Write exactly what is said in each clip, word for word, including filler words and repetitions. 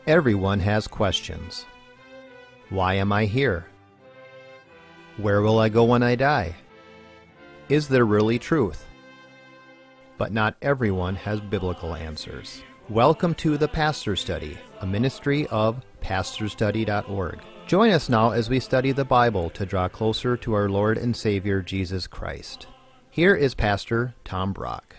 Everyone has questions. Why am I here? Where will I go when I die? Is there really truth? But not everyone has biblical answers. Welcome to The Pastor Study, a ministry of pastor study dot org. Join us now as we study the Bible to draw closer to our Lord and Savior Jesus Christ. Here is Pastor Tom Brock.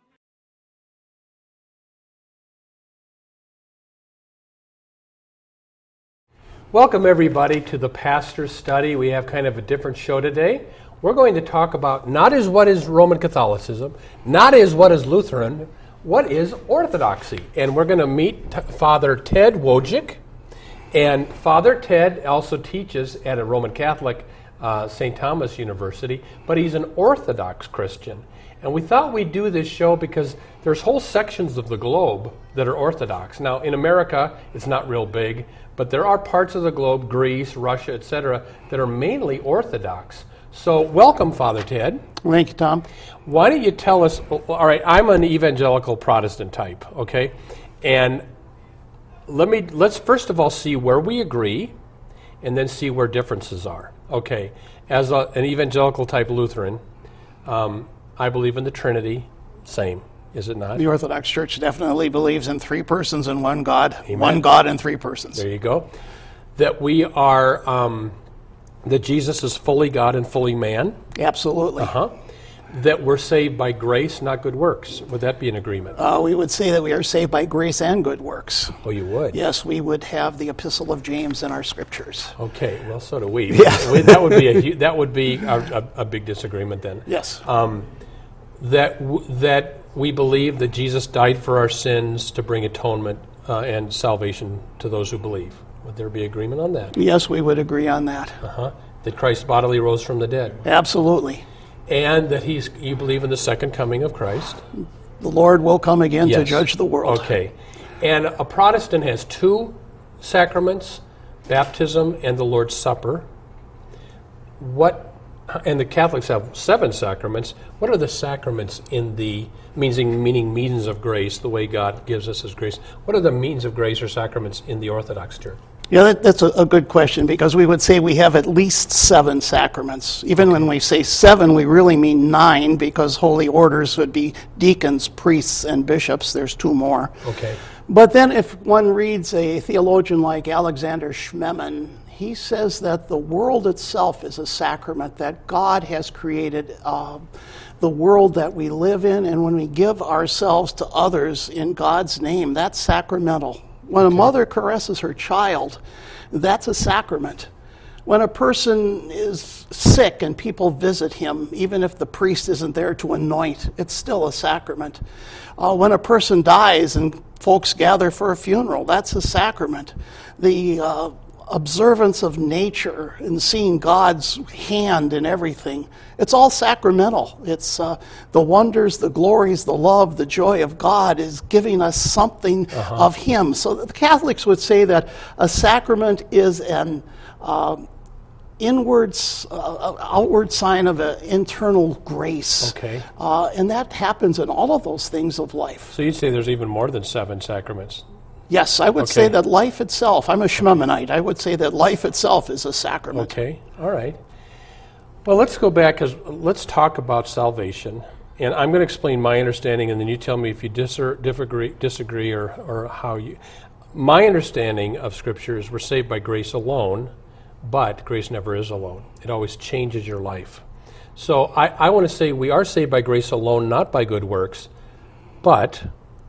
Welcome everybody to the Pastor's Study. We have kind of a different show today. We're going to talk about not as what is Roman Catholicism, not as what is Lutheran, what is Orthodoxy. And we're going to meet t- Father Ted Wojcik. And Father Ted also teaches at a Roman Catholic uh, Saint Thomas University, but he's an Orthodox Christian. And we thought we'd do this show because there's whole sections of the globe that are Orthodox. Now, in America, it's not real big, but there are parts of the globe, Greece, Russia, et cetera, that are mainly Orthodox. So, welcome, Father Ted. Thank you, Tom. Why don't you tell us, all right, I'm an evangelical Protestant type, okay? And let me, let's first of all see where we agree, and then see where differences are. Okay, as a, an evangelical type Lutheran, um, I believe in the Trinity, same, is it not? The Orthodox Church definitely believes in three persons and one God. Amen. One God and three persons. There you go. That we are, um, that Jesus is fully God and fully man. Absolutely. Uh-huh. That we're saved by grace, not good works. Would that be an agreement? Uh, we would say that we are saved by grace and good works. Oh, you would? Yes, we would have the Epistle of James in our scriptures. Okay, well, so do we. Yeah. We- that would be a hu- that would be a, a, a big disagreement then. Yes. Um, that w- that we believe that Jesus died for our sins to bring atonement uh, and salvation to those who believe. Would there be agreement on that? Yes, we would agree on that. Uh-huh. That Christ bodily rose from the dead. Absolutely. And that he's you believe in the second coming of Christ. The Lord will come again Yes. to judge the world. Okay. And a Protestant has two sacraments, baptism and the Lord's Supper. What and the Catholics have seven sacraments. What are the sacraments in the meaning meaning means of grace, the way God gives us his grace? What are the means of grace or sacraments in the Orthodox Church? Yeah, that, that's a, a good question, because we would say we have at least seven sacraments. Even when we say seven, we really mean nine, because holy orders would be deacons, priests, and bishops. There's two more. Okay. But then if one reads a theologian like Alexander Schmemann, he says that the world itself is a sacrament, that God has created uh, the world that we live in, and when we give ourselves to others in God's name, that's sacramental. When a mother caresses her child, that's a sacrament. When a person is sick and people visit him, even if the priest isn't there to anoint, it's still a sacrament. Uh, when a person dies and folks gather for a funeral, that's a sacrament. The uh, observance of nature and seeing God's hand in everything, it's all sacramental. It's uh, the wonders, the glories, the love, the joy of God is giving us something uh-huh. of him. So the Catholics would say that a sacrament is an uh, inward, uh, outward sign of an internal grace. Okay. Uh, and that happens in all of those things of life. So you'd say there's even more than seven sacraments. Yes, I would Okay. say that life itself, I'm a Schmemannite, I would say that life itself is a sacrament. Okay, all right. Well, let's go back, because let's talk about salvation. And I'm going to explain my understanding, and then you tell me if you dis- disagree, disagree or, or how you... My understanding of Scripture is we're saved by grace alone, but grace never is alone. It always changes your life. So I, I want to say we are saved by grace alone, not by good works, but...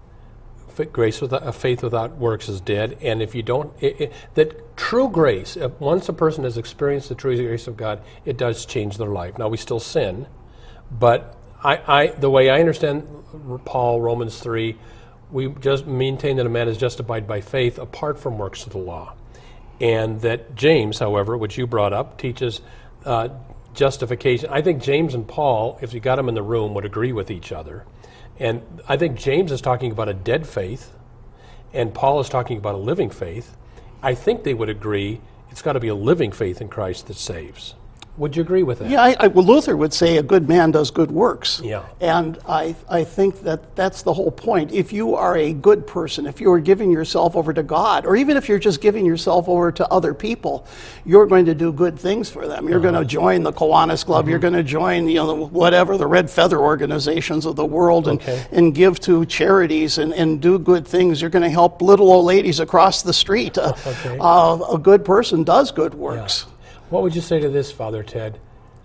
grace without uh, faith without works is dead, and if you don't, it, it, that true grace, if once a person has experienced the true grace of God, it does change their life. Now we still sin, but I, I the way I understand Paul, Romans three, we just maintain that a man is justified by faith apart from works of the law, and that James, however, which you brought up, teaches uh, justification. I think James and Paul, if you got them in the room, would agree with each other. And I think James is talking about a dead faith, and Paul is talking about a living faith. I think they would agree it's got to be a living faith in Christ that saves. Would you agree with that? Yeah, I, I, well, Luther would say a good man does good works. Yeah. And I, I think that that's the whole point. If you are a good person, if you are giving yourself over to God, or even if you're just giving yourself over to other people, you're going to do good things for them. You're uh-huh. going to join the Kiwanis Club. Mm-hmm. You're going to join, you know, whatever, the Red Feather organizations of the world, and, okay. and give to charities and, and do good things. You're going to help little old ladies across the street. Uh, okay. uh, a good person does good works. Yeah. What would you say to this, Father Ted?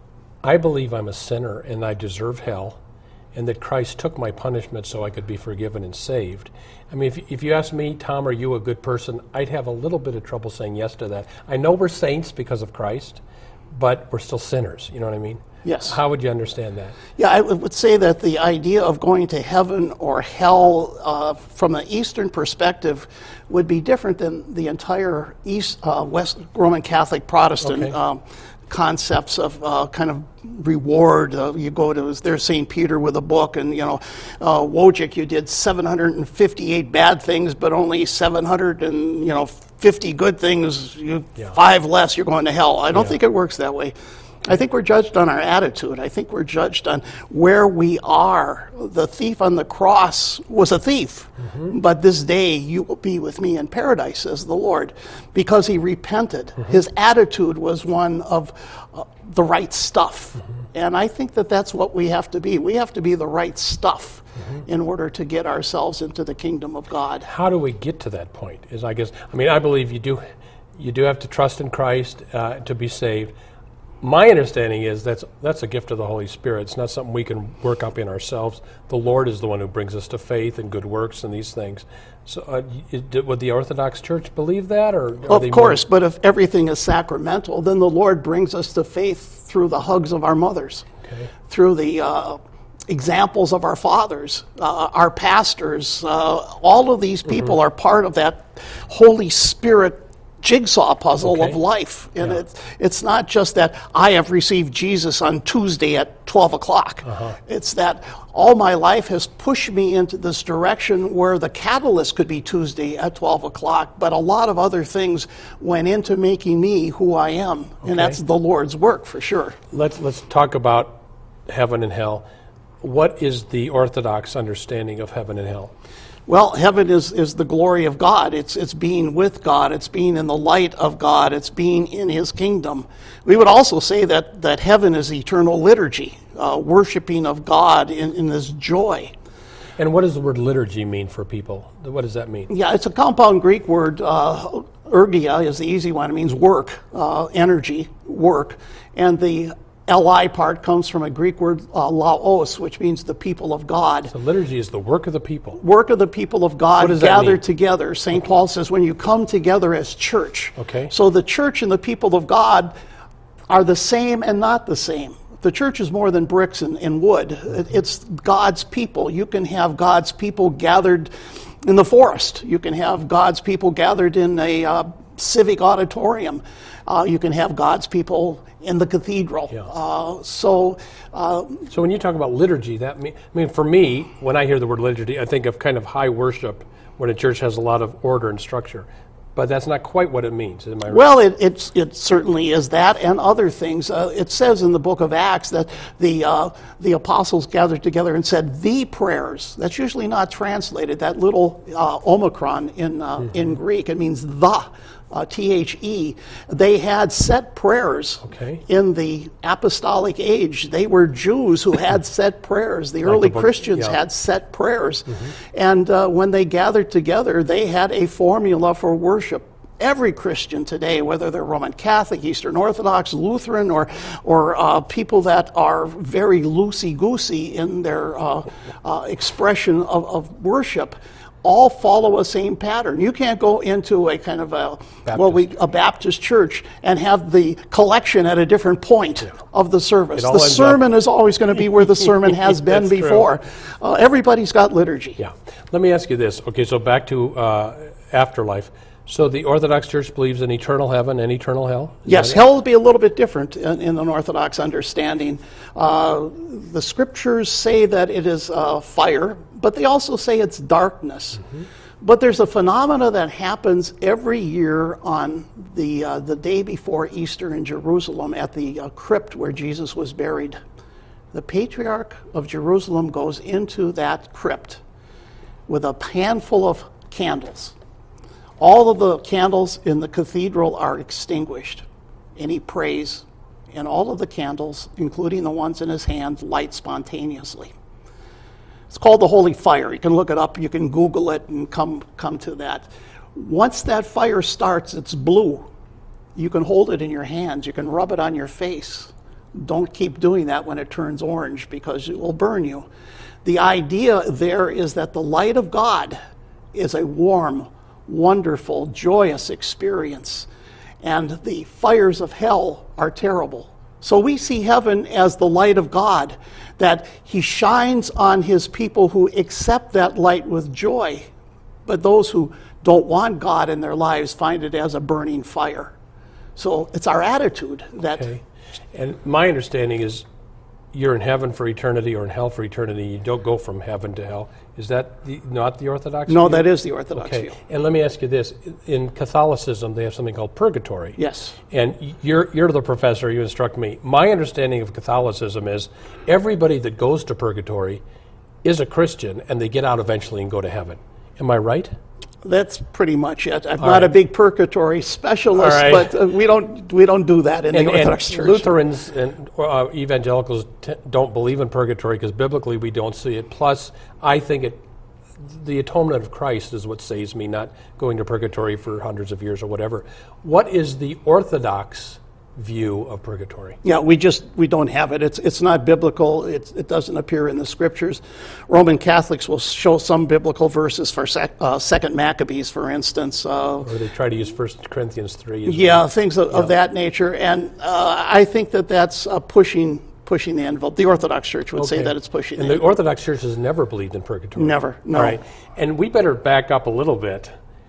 I believe I'm a sinner and I deserve hell, and that Christ took my punishment so I could be forgiven and saved. I mean, if, if you ask me, Tom, are you a good person? I'd have a little bit of trouble saying yes to that. I know we're saints because of Christ, but we're still sinners. You know what I mean? Yes. How would you understand that? Yeah, I would say that the idea of going to heaven or hell uh, from an Eastern perspective would be different than the entire East, uh, West Roman Catholic Protestant okay. um, concepts of uh, kind of reward. Uh, you go to, there's Saint Peter with a book, and, you know, uh, Wojcik, you did seven hundred fifty-eight bad things, but only seven hundred and, you know, fifty good things, you, yeah. five less, you're going to hell. I don't yeah. think it works that way. I think we're judged on our attitude. I think we're judged on where we are. The thief on the cross was a thief, mm-hmm. but this day you will be with me in paradise, says the Lord, because he repented. Mm-hmm. His attitude was one of uh, the right stuff. Mm-hmm. And I think that that's what we have to be. We have to be the right stuff mm-hmm. in order to get ourselves into the kingdom of God. How do we get to that point? Is I guess, I mean, I believe you do, you do have to trust in Christ uh, to be saved. My understanding is that's that's a gift of the Holy Spirit. It's not something we can work up in ourselves. The Lord is the one who brings us to faith and good works and these things. So uh, it, would the Orthodox Church believe that? Or well, of course, more... but if everything is sacramental, then the Lord brings us to faith through the hugs of our mothers, okay. through the uh, examples of our fathers, uh, our pastors. Uh, all of these people mm-hmm. are part of that Holy Spirit jigsaw puzzle okay. of life. And yeah. it's, it's not just that I have received Jesus on Tuesday at twelve o'clock. Uh-huh. It's that all my life has pushed me into this direction where the catalyst could be Tuesday at twelve o'clock, but a lot of other things went into making me who I am. Okay. And that's the Lord's work for sure. Let's, let's talk about heaven and hell. What is the Orthodox understanding of heaven and hell? Well, heaven is, is the glory of God. It's it's being with God. It's being in the light of God. It's being in His kingdom. We would also say that, that heaven is eternal liturgy, uh, worshiping of God in, in this joy. And what does the word liturgy mean for people? What does that mean? Yeah, it's a compound Greek word. Uh, ergia is the easy one. It means work, uh, energy, work. And the Li part comes from a Greek word, uh, laos, which means the people of God. So liturgy is the work of the people. Work of the people of God gathered together. Saint Okay. Paul says when you come together as church. Okay. So the church and the people of God are the same and not the same. The church is more than bricks and, and wood. Mm-hmm. It's God's people. You can have God's people gathered in the forest. You can have God's people gathered in a uh, civic auditorium. Uh, you can have God's people in the cathedral. Yeah. Uh, so, uh, so when you talk about liturgy, that mean, I mean, for me, when I hear the word liturgy, I think of kind of high worship, when a church has a lot of order and structure. But that's not quite what it means, am I right? Well, it it's, it certainly is that and other things. Uh, it says in the book of Acts that the uh, the apostles gathered together and said the prayers. That's usually not translated. That little uh, omicron in uh, mm-hmm. in Greek, it means the. Uh, T H E, they had set prayers okay. in the apostolic age. They were Jews who had set prayers. The like early the book, Christians yeah. had set prayers. Mm-hmm. And uh, when they gathered together, they had a formula for worship. Every Christian today, whether they're Roman Catholic, Eastern Orthodox, Lutheran, or or uh, people that are very loosey-goosey in their uh, uh, expression of, of worship, all follow a same pattern. You can't go into a kind of a Baptist. well, we a Baptist church and have the collection at a different point yeah. of the service. The sermon up. is always going to be where the sermon has been before. Uh, everybody's got liturgy. Yeah. Let me ask you this. Okay, so back to uh, afterlife. So the Orthodox Church believes in eternal heaven and eternal hell? Is yes, hell will be a little bit different in, in an Orthodox understanding. Uh, the scriptures say that it is uh, fire, but they also say it's darkness. Mm-hmm. But there's a phenomena that happens every year on the uh, the day before Easter in Jerusalem at the uh, crypt where Jesus was buried. The Patriarch of Jerusalem goes into that crypt with a handful of candles. All of the candles in the cathedral are extinguished, and he prays, and all of the candles, including the ones in his hand, light spontaneously. It's called the Holy Fire. You can look it up, you can Google it and come, come to that. Once that fire starts, it's blue. You can hold it in your hands, you can rub it on your face. Don't keep doing that when it turns orange because it will burn you. The idea there is that the light of God is a warm, wonderful, joyous experience, and the fires of hell are terrible. So we see heaven as the light of God, that he shines on his people who accept that light with joy, but those who don't want God in their lives find it as a burning fire. So it's our attitude that... Okay. And my understanding is you're in heaven for eternity or in hell for eternity. You don't go from heaven to hell. Is that the, not the Orthodox No, view? that is the Orthodox okay. view. And let me ask you this. In Catholicism, they have something called purgatory. Yes. And you're, you're the professor, you instruct me. My understanding of Catholicism is everybody that goes to purgatory is a Christian, and they get out eventually and go to heaven. Am I right? That's pretty much it. I'm All not right. a big purgatory specialist, All right. but uh, we don't we don't do that in And, the Orthodox and Church. Lutherans and uh, evangelicals t- don't believe in purgatory because biblically we don't see it. Plus, I think it, the atonement of Christ is what saves me, not going to purgatory for hundreds of years or whatever. What is the Orthodox view of purgatory? Yeah, we just we don't have it. It's it's not biblical. It's, it doesn't appear in the scriptures. Roman Catholics will show some biblical verses for sec, uh, Second Maccabees, for instance. Uh, Or they try to use First Corinthians three. As yeah, well. things of, of that nature, and uh, I think that that's uh, pushing pushing the envelope. The Orthodox Church would say Okay. that it's pushing. And the the Orthodox Church has never believed in purgatory. Never, no. All right, and we better back up a little bit.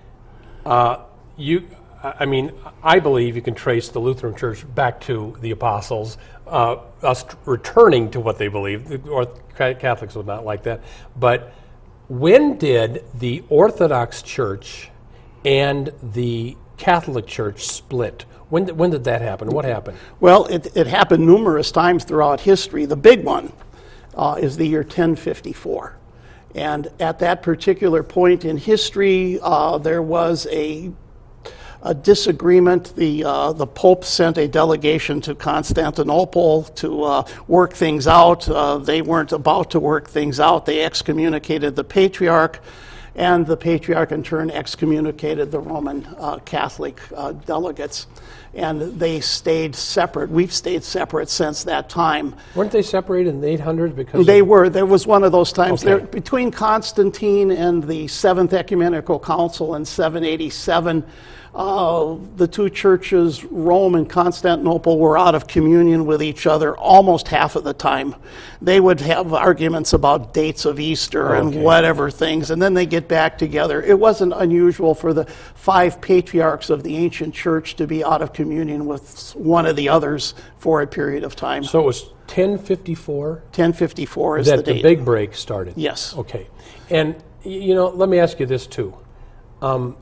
Uh, you. I mean, I believe you can trace the Lutheran Church back to the apostles, uh, us returning to what they believed. The Orth- Catholics would not like that. But when did the Orthodox Church and the Catholic Church split? When did, when did that happen? What happened? Well, it, it happened numerous times throughout history. The big one uh, is the year ten fifty-four. And at that particular point in history, uh, there was a a disagreement. The uh, the Pope sent a delegation to Constantinople to uh, work things out. Uh, they weren't about to work things out. They excommunicated the Patriarch, and the Patriarch in turn excommunicated the Roman uh, Catholic uh, delegates. And they stayed separate. We've stayed separate since that time. Weren't they separated in the eight hundreds? Because They of, were. There was one of those times Okay. there between Constantine and the Seventh Ecumenical Council in seven eighty-seven. Uh, the two churches, Rome and Constantinople, were out of communion with each other almost half of the time. They would have arguments about dates of Easter and Okay. whatever things, and then they get back together. It wasn't unusual for the five patriarchs of the ancient church to be out of communion with one of the others for a period of time. So it was ten fifty-four ten fifty-four is that the the date. big break started. Yes. Okay. And, y- you know, let me ask you this, too. Um,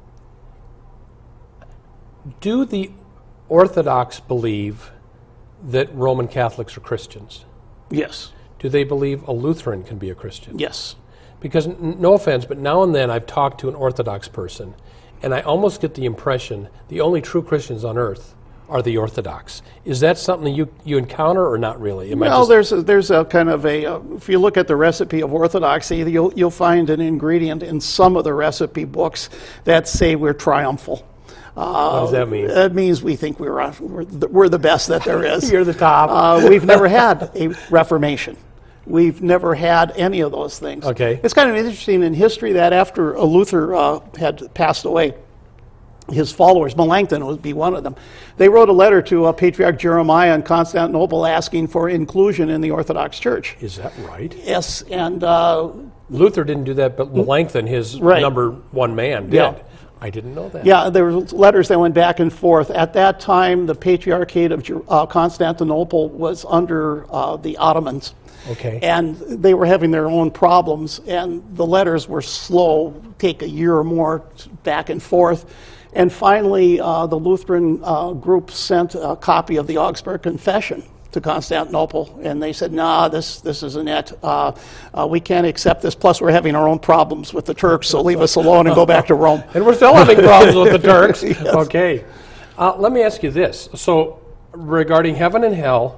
do the Orthodox believe that Roman Catholics are Christians? Yes. Do they believe a Lutheran can be a Christian? Yes. Because, n- no offense, but now and then I've talked to an Orthodox person, and I almost get the impression the only true Christians on earth are the Orthodox. Is that something you, you encounter or not really? Am I Well, just- there's a, there's a kind of a, uh, if you look at the recipe of Orthodoxy, you'll, you'll find an ingredient in some of the recipe books that say we're triumphal. Uh, What does that mean? It means we think we're, uh, we're, the, we're the best that there is. You're the top. Uh, we've never had a Reformation. We've never had any of those things. Okay. It's kind of interesting in history that after Luther uh, had passed away, his followers, Melanchthon would be one of them, they wrote a letter to uh, Patriarch Jeremiah in Constantinople asking for inclusion in the Orthodox Church. Is that right? Yes, and uh, Luther didn't do that, but Melanchthon, his Right. number one man, did. yeah. I didn't know that. Yeah, there were letters that went back and forth. At that time, the Patriarchate of Jer- uh, Constantinople was under uh, the Ottomans. Okay. And they were having their own problems, and the letters were slow, take a year or more back and forth. And finally, uh, the Lutheran uh, group sent a copy of the Augsburg Confession to Constantinople, and they said, nah, this this isn't it. Uh, uh, we can't accept this, plus we're having our own problems with the Turks, so leave us alone and go back to Rome. And we're still having problems with the Turks. Yes. Okay. Uh, let me ask you this. So, regarding heaven and hell,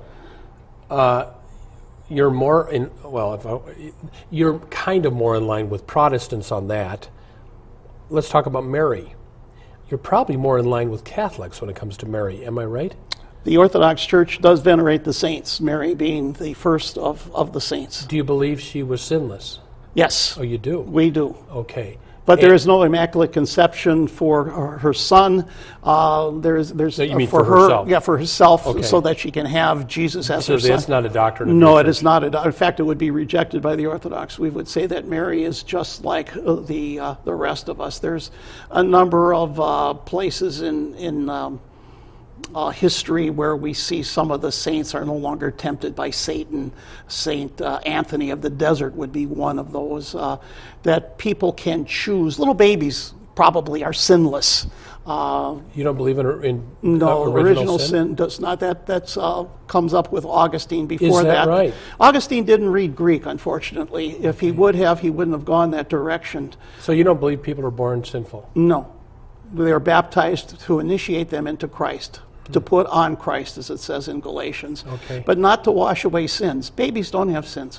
uh, you're more in, well, if I, you're kind of more in line with Protestants on that. Let's talk about Mary. You're probably more in line with Catholics when it comes to Mary. Am I right? The Orthodox Church does venerate the saints, Mary being the first of, of the saints. Do you believe she was sinless? Yes, Oh, you do? we do. Okay. But there And- is no immaculate conception for her, her son. Uh, there's there's So you mean for, for her, herself? yeah, for herself, Okay. so that she can have Jesus as So her son. that's not a doctrine of No, your it is church. not. A, in fact, it would be rejected by the Orthodox. We would say that Mary is just like uh, the uh, the rest of us. There's a number of uh, places in in um, uh, history where we see some of the saints are no longer tempted by Satan. Saint uh, Anthony of the Desert would be one of those uh, that people can choose. Little babies probably are sinless. Uh, You don't believe in, in no, uh, original, original, sin? does not. That that's uh, comes up with Augustine. Before Is that right? Augustine didn't read Greek, unfortunately. If he would have, he wouldn't have gone that direction. So you don't believe people are born sinful? No, they are baptized to initiate them into Christ, to put on Christ, as it says in Galatians, Okay. but not to wash away sins. Babies don't have sins.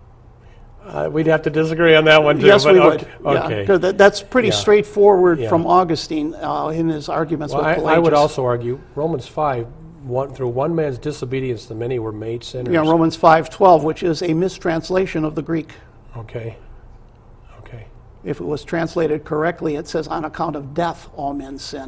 Uh, we'd have to disagree on that one too. Yes, but we okay. would. Yeah, Okay. 'cause that, that's pretty Yeah. straightforward Yeah. from Augustine uh, in his arguments Well, with I, Pelagius. I would also argue Romans five, one, through one man's disobedience, the many were made sinners. Yeah, Romans five twelve, which is a mistranslation of the Greek. Okay. Okay. If it was translated correctly, it says, on account of death, all men sin,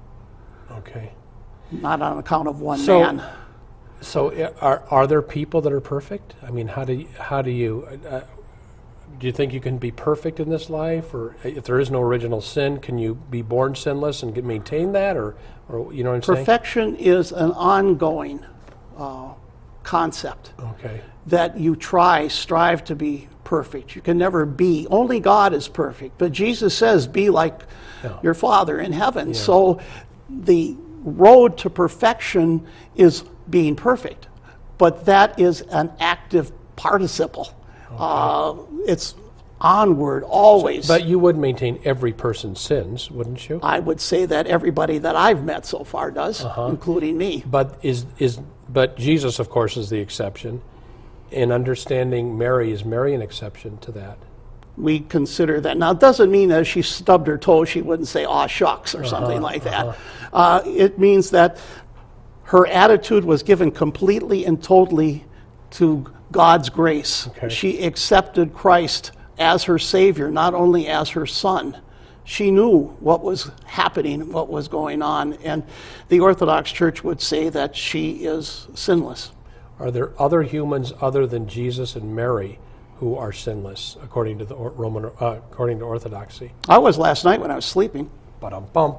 Okay. not on account of one So- man. So uh, are are there people that are perfect? I mean, how do you, how do you uh, do you think you can be perfect in this life, or if there is no original sin, can you be born sinless and get, maintain that, or or you know what I'm saying? Perfection is an ongoing uh, concept Okay. that you try, strive to be perfect. You can never be. Only God is perfect. But Jesus says, be like Yeah. your Father in heaven. So the road to perfection is being perfect. But that is an active participle. Uh, it's onward always. But you would maintain every person's sins, wouldn't you? I would say that everybody that I've met so far does, Uh-huh. including me. But is is but Jesus, of course, is the exception. In understanding Mary, is Mary an exception to that? We consider that. Now, it doesn't mean that if she stubbed her toe, she wouldn't say, aw, shucks, or something like that. Uh, it means that her attitude was given completely and totally to God's grace. Okay. She accepted Christ as her Savior, not only as her Son. She knew what was happening, what was going on, and the Orthodox Church would say that she is sinless. Are there other humans other than Jesus and Mary who are sinless, according to the or- Roman, uh, according to Orthodoxy? I was last night when I was sleeping. But um bump.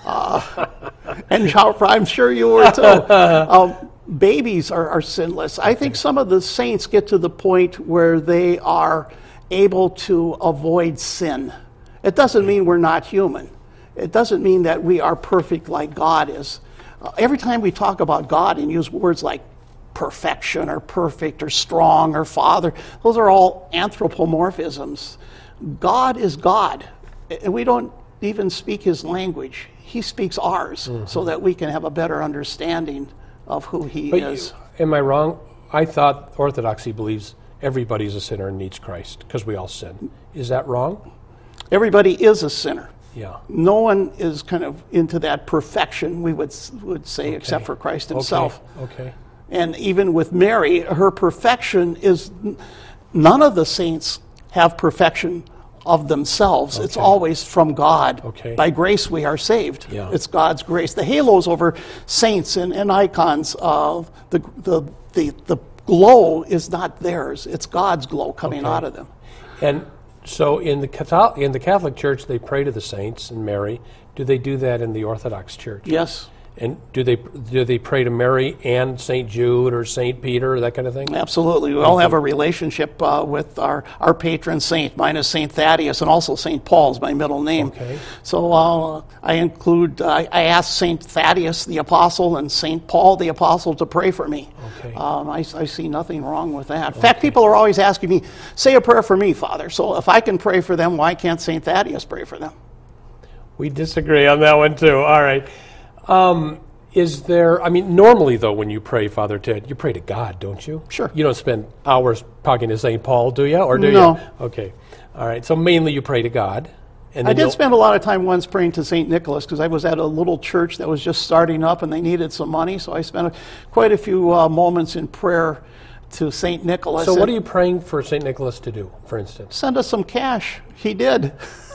And how- I'm sure you were too. um, babies are, are sinless. I think some of the saints get to the point where they are able to avoid sin. It doesn't mean we're not human. It doesn't mean that we are perfect like God is. Uh, every time we talk about God and use words like perfection or perfect or strong or father, those are all anthropomorphisms. God is God, and we don't even speak his language. He speaks ours, Mm-hmm. so that we can have a better understanding of who he But is. you, am I wrong? I thought Orthodoxy believes everybody's a sinner and needs Christ because we all sin. Is that wrong? Everybody is a sinner. Yeah. No one is kind of into that perfection, we would would say, except for Christ himself. Okay. Okay. And even with Mary, her perfection is, none of the saints have perfection of themselves. It's Okay. always from God. Okay. By grace we are saved. Yeah. It's God's grace. The halos over saints and, and icons, uh, the, the, the, the glow is not theirs. It's God's glow coming Okay. out of them. And So in the Catholic, in the Catholic Church, they pray to the saints and Mary. Do they do that in the Orthodox Church? Yes. And do they do they pray to Mary and Saint Jude or Saint Peter, that kind of thing? Absolutely. We all have a relationship uh, with our, our patron saint. Mine is Saint Thaddeus, and also Saint Paul's my middle name. Okay. So uh, I include, uh, I asked Saint Thaddeus the Apostle and Saint Paul the Apostle to pray for me. Okay. Um, I, I see nothing wrong with that. In fact, people are always asking me, say a prayer for me, Father. So if I can pray for them, why can't Saint Thaddeus pray for them? We disagree on that one too. All right. Um, is there, I mean, normally though, when you pray, Father Ted, you pray to God, don't you? Sure. You don't spend hours talking to Saint Paul, do you? Or do No. you? Okay. All right. So mainly you pray to God. And I then did you'll- spend a lot of time once praying to Saint Nicholas because I was at a little church that was just starting up and they needed some money. So I spent a, quite a few uh, moments in prayer to Saint Nicholas. So what and are you praying for Saint Nicholas to do, for instance? Send us some cash. He did.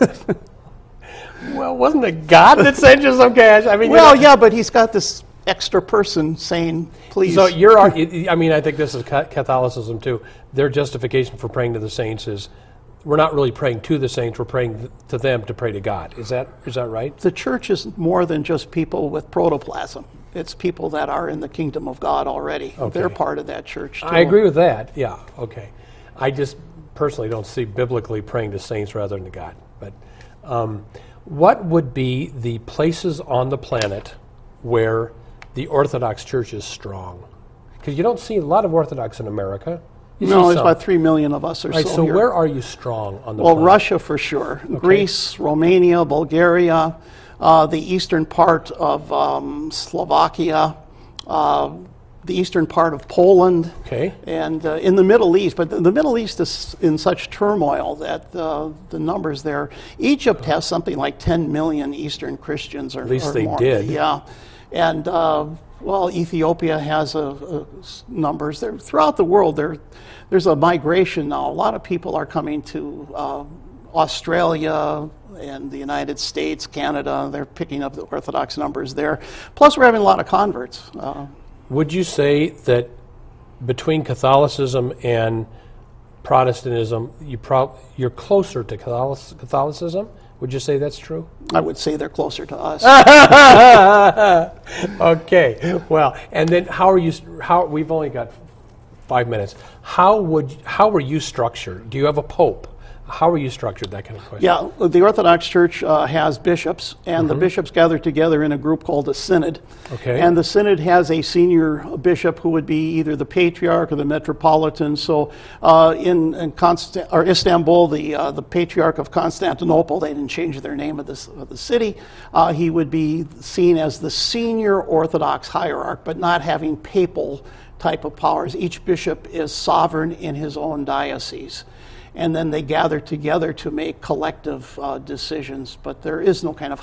Well, wasn't it God that sent you some cash? I mean, Well, you know, yeah, but he's got this extra person saying, please. So you're, I mean, I think this is Catholicism too. Their justification for praying to the saints is, we're not really praying to the saints, we're praying to them to pray to God. Is that is that right? The church is more than just people with protoplasm. It's people that are in the kingdom of God already. Okay. They're part of that church, too. I agree with that, yeah, okay. I just personally don't see biblically praying to saints rather than to God. But um, what would be the places on the planet where the Orthodox Church is strong? Because you don't see a lot of Orthodox in America. You No, see there's some. about three million of us or Right, so, so here. where are you strong on the Well, planet? Russia for sure. Greece, Romania, Bulgaria, uh, the eastern part of um, Slovakia, uh, the eastern part of Poland, Okay. and uh, in the Middle East. But the, the Middle East is in such turmoil that uh, the numbers there. Egypt has something like ten million Eastern Christians or, At least or they more. did. Yeah, and uh, well, Ethiopia has a, a s- numbers there throughout the world. There, there's a migration now. A lot of people are coming to uh, Australia and the United States, Canada. They're picking up the Orthodox numbers there. Plus, we're having a lot of converts. Uh, Would you say that between Catholicism and Protestantism, you prob- you're closer to Catholic- Catholicism? Would you say that's true? I would say they're closer to us. Okay. Well, and then how are you? How we've only got five minutes. How would? How are you structured? Do you have a pope? How are you structured? That kind of question. Yeah, the Orthodox Church uh, has bishops, and the bishops gather together in a group called a synod. Okay. And the synod has a senior bishop who would be either the patriarch or the metropolitan. So uh, in, in Constant- or Istanbul, the uh, the patriarch of Constantinople, they didn't change their name of, this, of the city, uh, he would be seen as the senior Orthodox hierarch, but not having papal type of powers. Each bishop is sovereign in his own diocese. And then they gather together to make collective uh, decisions. But there is no kind of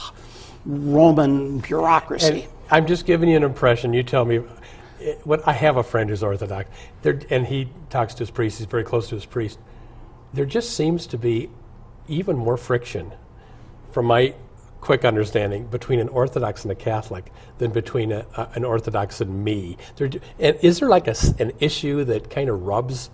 Roman bureaucracy. And I'm just giving you an impression. You tell me. eh, What I have a friend who's Orthodox, there, and he talks to his priest. He's very close to his priest. There just seems to be even more friction, from my quick understanding, between an Orthodox and a Catholic than between a, a, an Orthodox and me. There, and is there like a s an issue that kind of rubs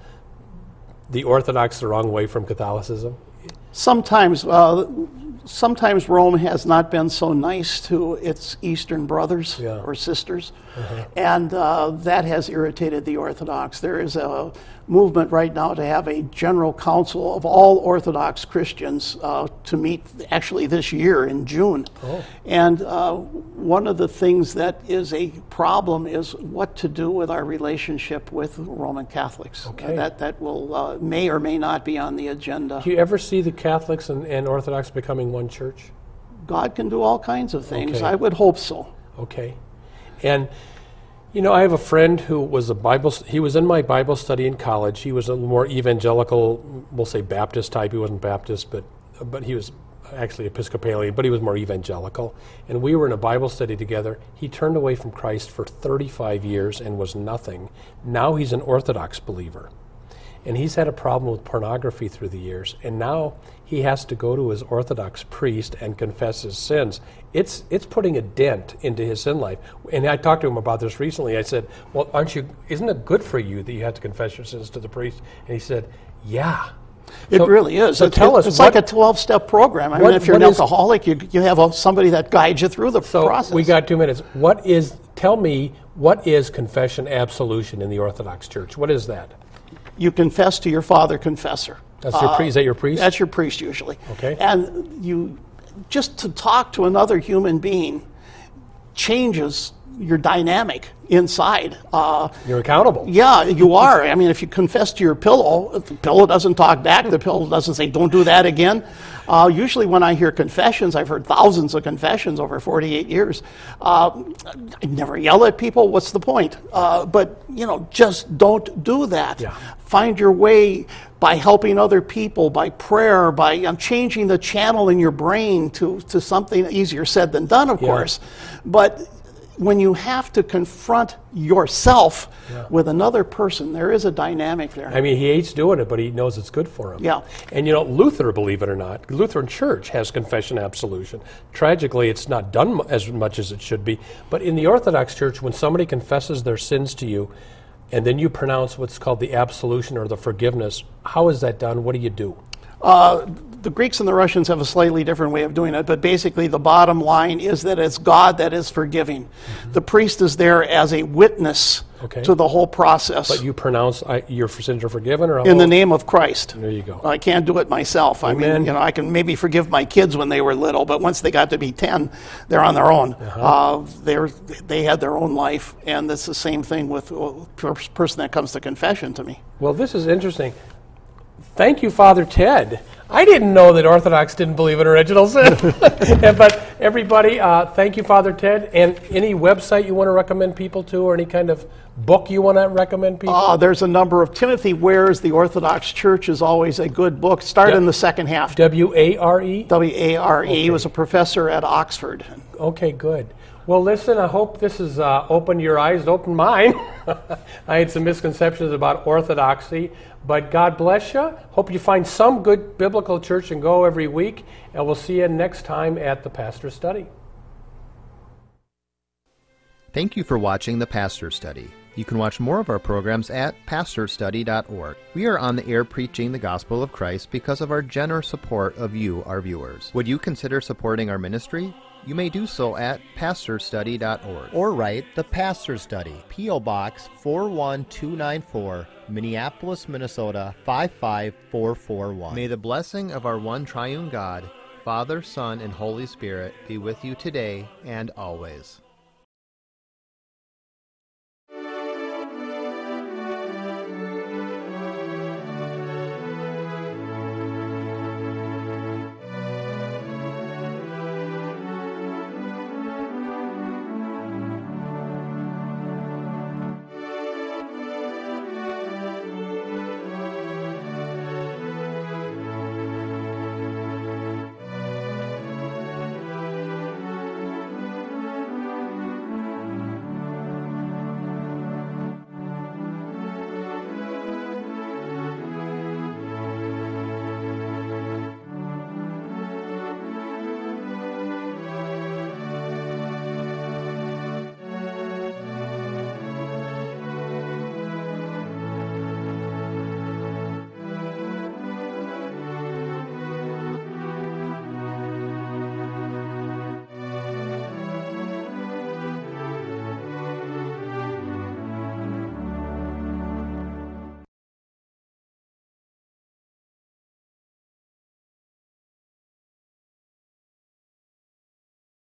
the Orthodox the wrong way from Catholicism? Sometimes, uh, sometimes Rome has not been so nice to its Eastern brothers Yeah. or sisters, and uh, that has irritated the Orthodox. There is a movement right now to have a general council of all Orthodox Christians uh, to meet actually this year in June. Oh. And uh, one of the things that is a problem is what to do with our relationship with Roman Catholics. Okay. That that will uh, may or may not be on the agenda. Do you ever see the Catholics and, and Orthodox becoming one church? God can do all kinds of things. Okay. I would hope so. Okay. And, you know, I have a friend who was a Bible, he was in my Bible study in college. He was a more evangelical, we'll say Baptist type. He wasn't Baptist, but but he was actually Episcopalian, but he was more evangelical. And we were in a Bible study together. He turned away from Christ for thirty-five years and was nothing. Now he's an Orthodox believer. And he's had a problem with pornography through the years. And now he has to go to his Orthodox priest and confess his sins. It's it's putting a dent into his sin life. And I talked to him about this recently. I said, well, aren't you, isn't it good for you that you have to confess your sins to the priest? And he said, yeah, It So- really is. so It- tell it- us it's what- like a twelve-step program. I what- mean, if you're an what is- alcoholic, you, you have a, somebody that guides you through the So process. we got two minutes. What is, tell me, what is confession absolution in the Orthodox Church? What is that? You confess to your father confessor. That's your priest. Is that your priest? That's your priest usually. Okay. And you, just to talk to another human being changes your dynamic inside. Uh, You're accountable. yeah, you are. I mean, if you confess to your pillow, if the pillow doesn't talk back, the pillow doesn't say, don't do that again. Uh, usually when I hear confessions, I've heard thousands of confessions over forty-eight years. Uh, I never yell at people. What's the point? Uh, but, you know, just don't do that. Yeah. Find your way by helping other people, by prayer, by um, changing the channel in your brain to, to something easier said than done, of Yeah. course. But when you have to confront yourself Yeah. with another person, there is a dynamic there. I mean, he hates doing it, but he knows it's good for him. Yeah. And you know, Luther, believe it or not, Lutheran Church has confession absolution. Tragically, it's not done mu- as much as it should be. But in the Orthodox Church, when somebody confesses their sins to you, and then you pronounce what's called the absolution or the forgiveness, how is that done? What do you do? Uh, the Greeks and the Russians have a slightly different way of doing it, but basically the bottom line is that it's God that is forgiving. Mm-hmm. The priest is there as a witness Okay. to the whole process. But you pronounce I, your sins are forgiven, or in the how- name of Christ. There you go. I can't do it myself. I Amen. mean, you know, I can maybe forgive my kids when they were little, but once they got to be ten, they're on their own. Uh-huh. Uh, they're, they had their own life, and it's the same thing with the person that comes to confession to me. Well, this is interesting. Thank you, Father Ted. I didn't know that Orthodox didn't believe in original sin. But everybody, uh, thank you, Father Ted. And any website you want to recommend people to, or any kind of book you want to recommend people? Uh, there's a number of Timothy Ware's The Orthodox Church is always a good book. Start Yep. in the second half. W A R E? W A R E. He was a professor at Oxford. Okay, good. Well, listen, I hope this has uh, opened your eyes, opened mine. I had some misconceptions about orthodoxy, but God bless you. Hope you find some good biblical church and go every week, and we'll see you next time at the Pastor Study. Thank you for watching the Pastor Study. You can watch more of our programs at pastor study dot org. We are on the air preaching the gospel of Christ because of our generous support of you, our viewers. Would you consider supporting our ministry? You may do so at pastor study dot org. Or write The Pastor Study, P O. Box four one two nine four, Minneapolis, Minnesota five five four four one. May the blessing of our one triune God, Father, Son, and Holy Spirit be with you today and always.